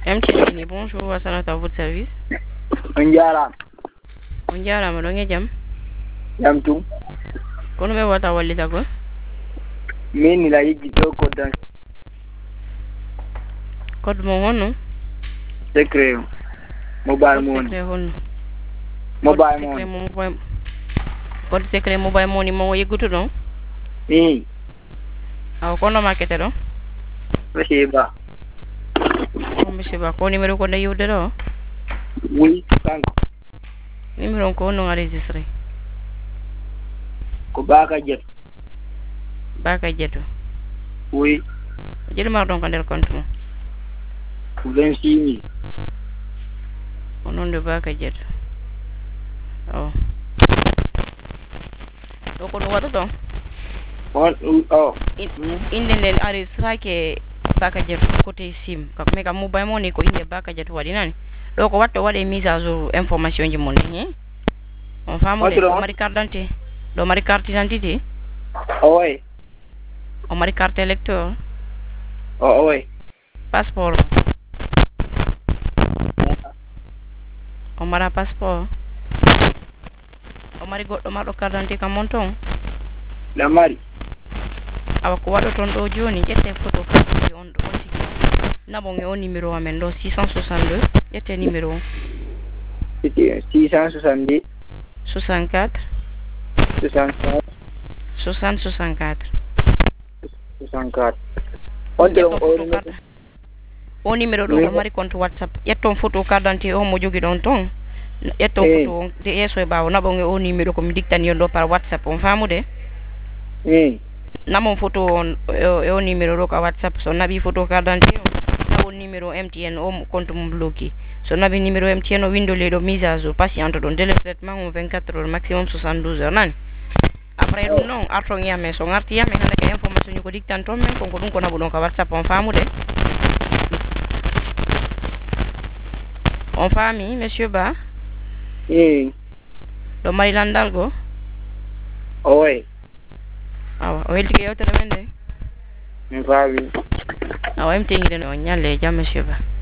MTN, bonjour, Assanat à votre service. On On madonge jam. jam tum Kono me wata wallita ko? min la yiji do ko dan Code mo hono. secret mobile money Secret hono. mobile Secret money mo code secret mobile money mo yegutu don. Aw kono markete don. Reciba. Ko monsieur ba ko numéro ko dayu de do. Oui, kanko. Numéro ko no enregistré. Ko baka jet. Baka jeto. Oui, Jeli mar don ko der compte mo. 26 000. O non de baka jeto. Oh. Do ko no wata don. Oh, Inde nden enregistré ke baka jeto côté sim. Ka me ka mobile money ko inde baka jeto wadi nani. Do ko watto wade mise à jour information ji mon ni. On famu de do mari carte d'identité. Do mari carte d'identité. oui. O mari carte électeur. Oh, oui. Passeport. O mara passeport. O mari goddo mardo carte d'identité kam mon ton. La mari. Awa ko wado ton do joni jette photo carte on do tigi. Nabo nge o numéro amen do 662 jette numéro C'était 670 64 64 60 64. 64. On te o numéro do mari compte WhatsApp yetton photo carte d'identité o mo jogi don ton yetton photo de yeso e bawo nabo nge o numéro ko mi dictani yon do par WhatsApp on famude namon photo on o numéro do ka WhatsApp so nabi photo carte d'identité o numéro MTN o compte mum bloqué so nabi numéro MTN o window le do mise à jour patiente don délai traitement on 24 heures maximum 72 heures nani après dum non arton yame so ngarti yame hande ka information ko dictanto men ko dum ko nabu don ka WhatsApp on famude. On famille, monsieur Ba. Do mari landal go. Oui. Awa, o welti ke yotere men de. Mi fami. Awa emte ngi den o nyalle jam monsieur Ba.